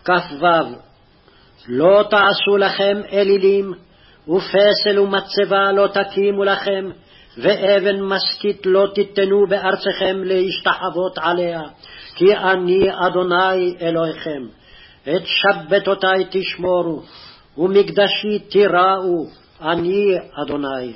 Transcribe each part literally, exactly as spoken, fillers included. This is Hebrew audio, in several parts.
כ"ו לא תעשו לכם אלילים, ופסל ומצבה לא תקימו לכם, ואבן משכית לא תיתנו בארצכם להשתחוות עליה, כי אני אדוני אלוהיכם. את שבתותי תשמורו, ומקדשי תיראו, אני אדוני.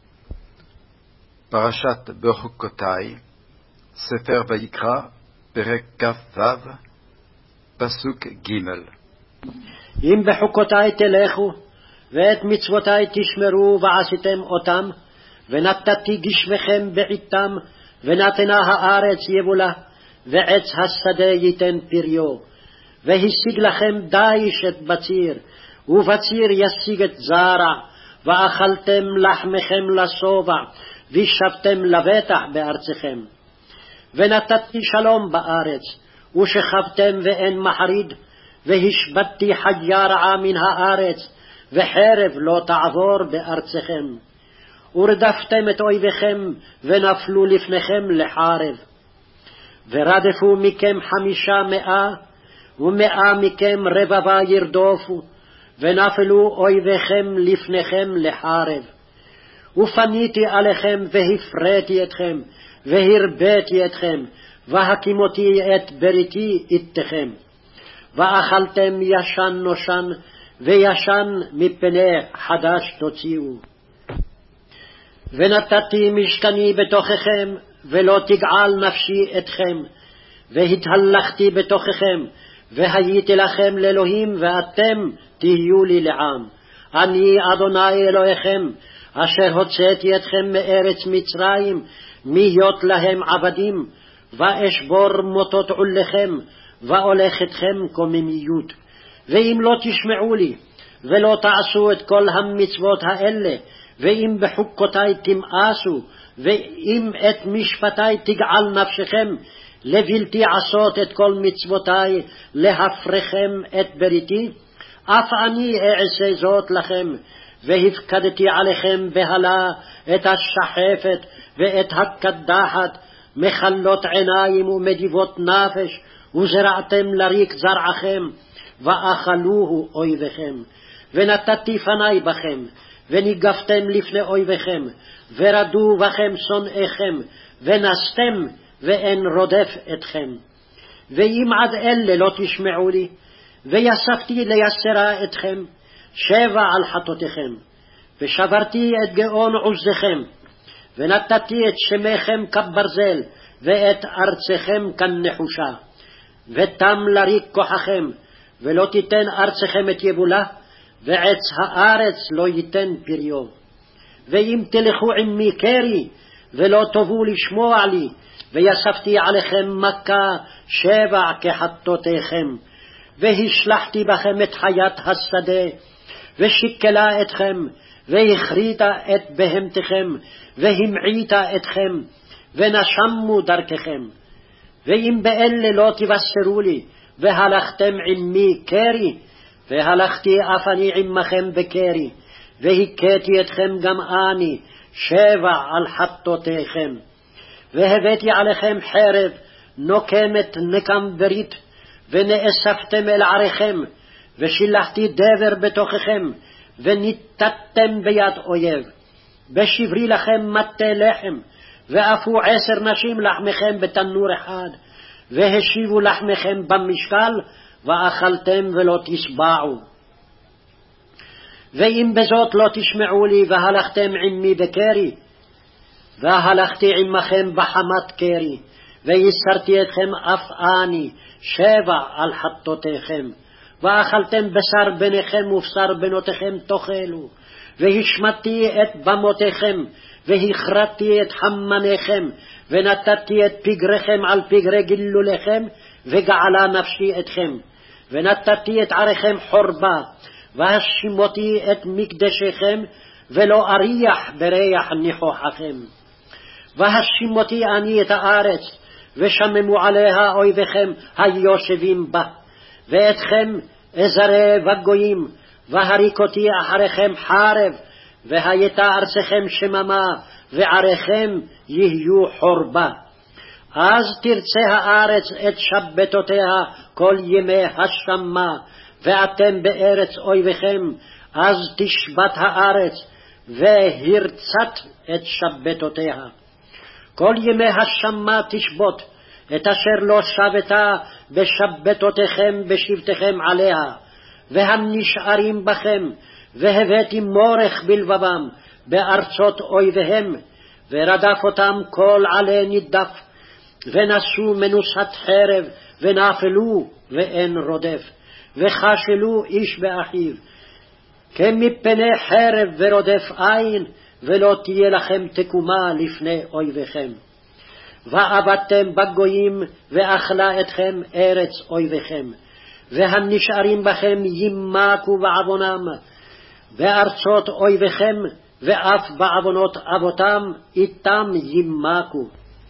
פרשת בחוקותי, ספר ויקרא, פרק כ"ו, פסוק ג'. אם בחוקותי תלכו, ואת מצוותי תשמרו ועשיתם אותם, ונתתי גשמכם בעיתם, ונתנה הארץ יבולה, ועץ השדה ייתן פריו, והשיג לכם דיש את בציר, ובציר ישיג את זרע, ואכלתם לחמכם לשובע, וישבתם לבטח בארצכם. ונתתי שלום בארץ, ושכבתם ואין מחריד, והשבתתי חיה רעה מן הארץ, וחרב לא תעבור בארצכם. ורדפתם את אויביכם, ונפלו לפניכם לחרב. ורדפו מכם חמישה מאה, ומאה מכם רבבה ירדופו, ונפלו אויביכם לפניכם לחרב. ופניתי עליכם, והפרתי אתכם, והרביתי אתכם, והקימותי את בריתי איתכם. ואכלתם ישן נושן, וישן מפני חדש תוציאו. ונתתי משכני בתוככם, ולא תגעל נפשי אתכם, והתהלכתי בתוככם, והייתי לכם לאלוהים, ואתם תהיו לי לעם. אני אדוני אלוהיכם, אשר הוצאתי אתכם מארץ מצרים, להיות להם עבדים, ואשבור מוטות עולכם, ואולך אתכם קוממיות. ואם לא תשמעו לי, ולא תעשו את כל המצוות האלה, ואם בחוקותי תמאסו, ואם את משפטי תגעל נפשכם, לבלתי עשות את כל מצוותי, להפרכם את בריתי, אף אני אעשה זאת לכם, והפקדתי עליכם בהלה את השחפת ואת הקדחת, מחלות עיניים ומדיבות נפש, וזרעתם לריק זרעכם, ואכלוהו אויביכם. ונתתי פני בכם, וניגפתם לפני אויביכם, ורדו בכם שונאיכם, ונסתם ואין רודף אתכם. ואם עד אלה לא תשמעו לי, ויספתי ליסרה אתכם, שבע על חטאותיכם, ושברתי את גאון עוזכם, ונתתי את שמכם כברזל, ואת ארצכם כנחושה, ותם לריק כוחכם, ולא תיתן ארצכם את יבולה, ועץ הארץ לא ייתן פריו. ואם תלכו עמי קרי, ולא תבואו לשמוע לי, ויספתי עליכם מכה שבע כחטאותיכם, והשלחתי בכם את חיית השדה, ושיקלה אתכם, והכריתה את בהמתכם, והמעיתה אתכם, ונשמו דרככם. ואם באלה לא תבשרו לי, והלכתם עמי קרי, והלכתי אף אני עמכם בקרי, והכיתי אתכם גם אני שבע על חטאותיכם. והבאתי עליכם חרב נוקמת נקם ברית, ונאספתם אל עריכם, ושילחתי דבר בתוככם, וניתתם ביד אויב. בשברי לכם מטה לחם, ואפו עשר נשים לחמכם בתנור אחד, והשיבו לחמכם במשקל, ואכלתם ולא תשבעו. ואם בזאת לא תשמעו לי, והלכתם עמי בקרי, והלכתי עמכם בחמת קרי, ויסרתי אתכם אף אני שבע על חטאותיכם, ואכלתם בשר בניכם ובשר בנותיכם תאכלו, והשמדתי את במותיכם, והכרתי את חמניכם, ונתתי את פגריכם על פגרי גילוליכם, וגעלה נפשי אתכם, ונתתי את עריכם חורבה, והשימותי את מקדשיכם, ולא אריח בריח ניחוחכם. והשימותי אני את הארץ, ושממו עליה אויביכם היושבים בה, ואתכם אזרה בגויים, והריקותי אחריכם חרב, והייתה ארצכם שממה, ועריכם יהיו חורבה. אז תרצה הארץ את שבתותיה כל ימי השמה, ואתם בארץ אויביכם, אז תשבת הארץ, והרצת את שבתותיה. כל ימי השמה תשבות, את אשר לא שבתה בשבתותיכם בשבתכם עליה, והנשארים בכם, והבאתי מורך בלבבם בארצות אויביהם, ורדף אותם כל עלי נידף, ונשאו מנוסת חרב, ונפלו ואין רודף, וחשלו איש באחיו, כמפני חרב ורודף עין, ולא תהיה לכם תקומה לפני אויביכם. ועבדתם בגויים, ואכלה אתכם ארץ אויביכם, והנשארים בכם ימקו בעוונם, בארצות אויביכם, ואף בעוונות אבותם איתם ימקו.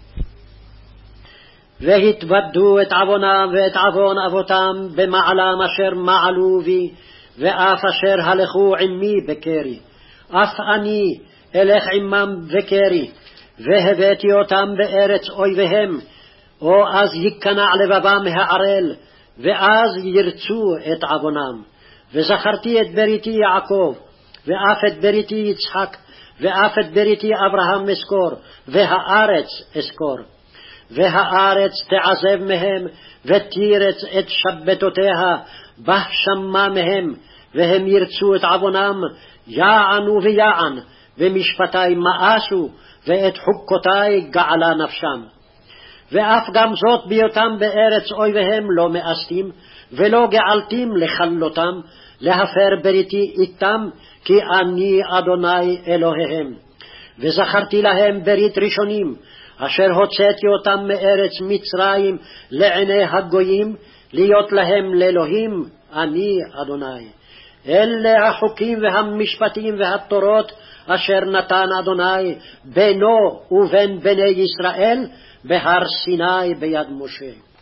והתוודו את עוונם ואת עוון אבותם במעלם אשר מעלו בי, ואף אשר הלכו עמי בקרי. אף אני אלך עמם בקרי, והבאתי אותם בארץ אויביהם, או אז יקנע לבבם הערל, ואז ירצו את עוונם. וזכרתי את בריתי יעקב, ואף את בריתי יצחק, ואף את בריתי אברהם אזכור, והארץ אזכור. והארץ תעזב מהם, ותירץ את שבתותיה, בהשמה מהם, והם ירצו את עוונם, יענו ויען, ומשפטי מאסו, ואת חוקותי געלה נפשם. ואף גם זאת בהיותם בארץ אויביהם לא מאסתים, ולא געלתים לכלותם, להפר בריתי איתם, כי אני אדוני אלוהיהם. וזכרתי להם ברית ראשונים, אשר הוצאתי אותם מארץ מצרים לעיני הגויים, להיות להם לאלוהים, אני אדוני. אלה החוקים והמשפטים והתורות, אשר נתן אדוני בינו ובין בני ישראל, בהר סיני ביד משה.